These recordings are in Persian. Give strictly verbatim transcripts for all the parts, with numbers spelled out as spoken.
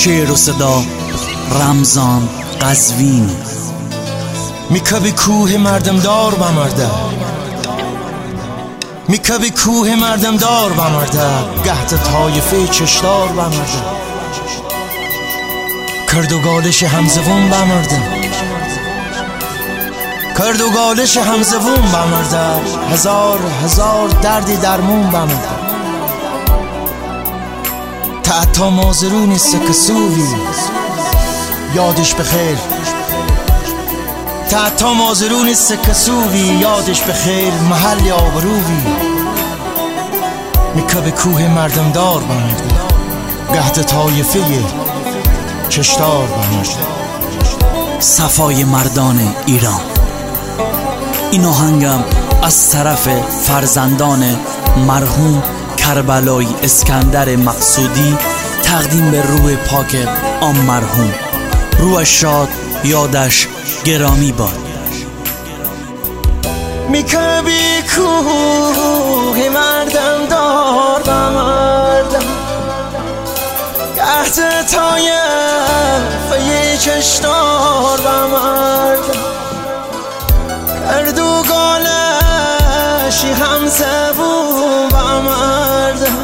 شعر و صدا رمضان قزوینی. میکبی کوه مردم دار بمرده، میکبی کوه مردم دار بمرده، گهت طایفه چشدار بمرده، کرد و گالش همزبون بمرده، کرد و گالش همزبون بمرده، هزار هزار دردی درمون بمرده. تا مازرونی سکسوی یادش بخیر، تا مازرونی سکسوی یادش بخیر، محل آبروی. میکب کوه مردم دار بمرده، گهد طایفه چشدار بمرده. صفای مردان ایران. این آهنگم از طرف فرزندان مرحوم کربلایی اسکندر مقصودی تقدیم به روح پاک آن مرحوم. روحش شاد، یادش گرامی باد. میکبی کوه مردم دار بمردم، گهد طایفه چشدار بمردم، کرد و گالشی همزبون بمردم،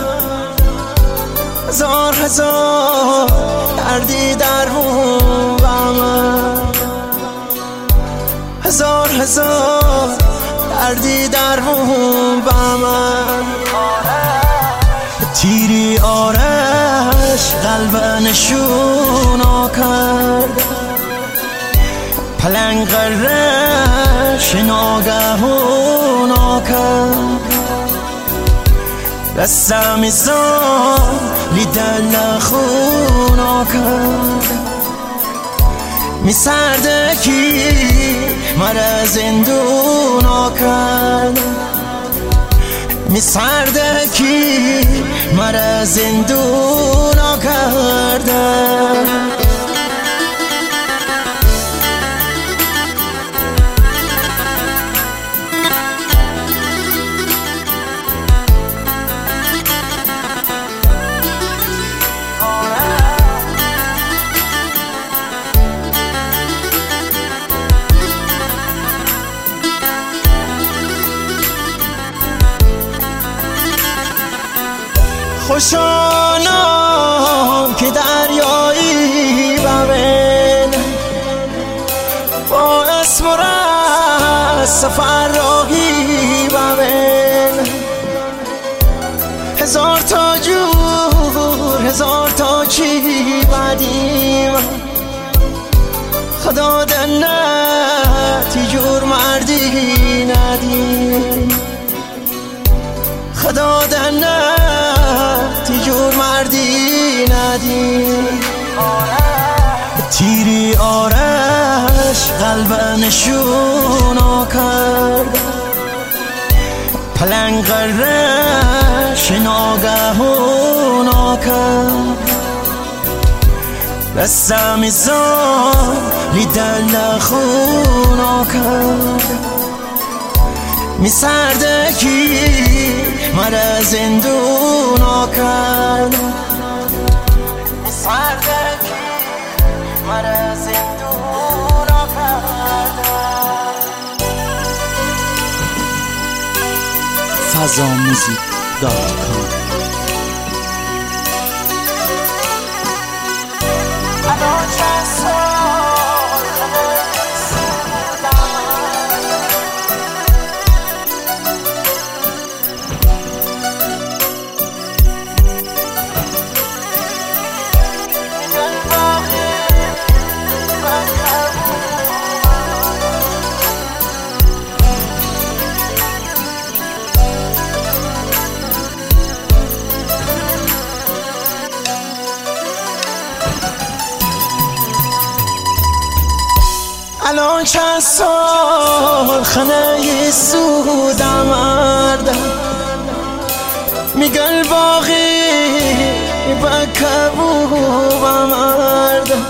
هزار هزار دردی درمون بمردم، هزار هزار دردی درمون بمردم. تیری آرش قلب نشونا کرد، پلنگ غرش ناگهونا کرد، دستم ایزان لیدل خونا کرد، می سردکی مرا زندونا کرد، می سردکی مرا زندونا کرد. خوشانم که دریایی ببین، با اسم و رس سفر راهی ببین، هزار تا جور هزار تا چی بدیم، خدا دنتی جور مردی ندیم، خدا دنتی جور مردی ندیم. تیری آرش قلب نشونا کرد، پلنگ غرش ناگهونا کرد، دستم ایزان لیدل خونا کرد، می سردکی مرا زندونا کرد، می سردکی مرا زندونا کرد. فضا موزیک دات کام. الان چند سال خانه سودم مردم، میگن باقی با کبوبم مردم،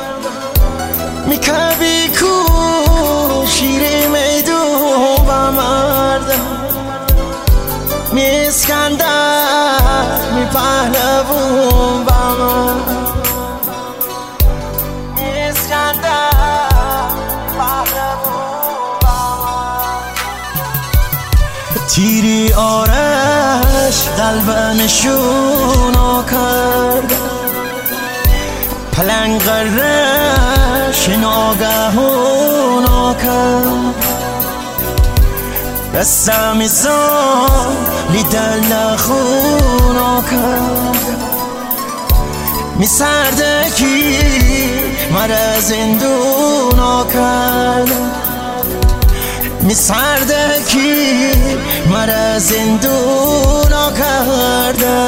میکبی کو شیر میدون بمردم، می اسکندر می پهلوون بمردم، تیری آرش قلب نشونا کرد، پلنگ قرش ناگهونا کرد، دستم ایزان لیدل نخونا کرد، می سردکی مرا زندونا کرد، می سردکی مرا زندونا کرده.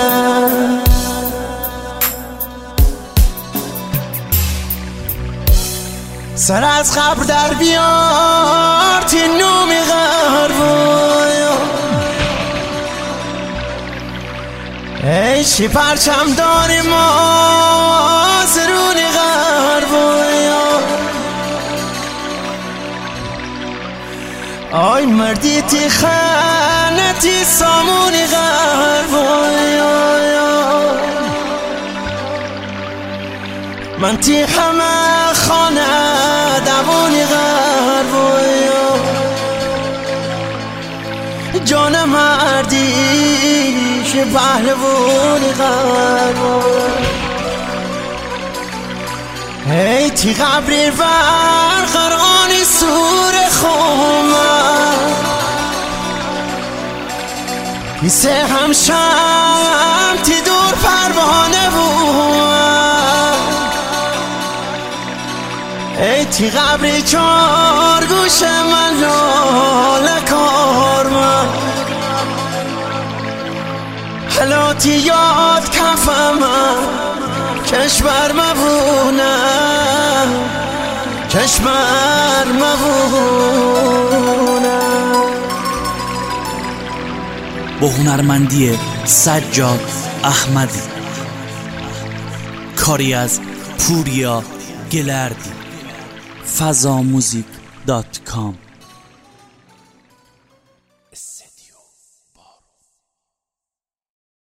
سر از قبر در بیار تی نومی غربایا، ای چی پرچم داری ما زرونی غربایا، آی مردی تی خانتی سامونی غربایا، من تی همه خانه دوانی غربایا، جان مردی شه پهلوانی غربایا، ای تی قبری برقرانی سور خومه، پیسه همشم تی دور پروانه بود، ای تی قبری چار گوش من لاله کار من، حلاتی یاد کفم کشور مبونه، کشور مبونه. با هنرمندی سجاد احمدی، کاری از پوریا گلردی. فضا موزیک دات کام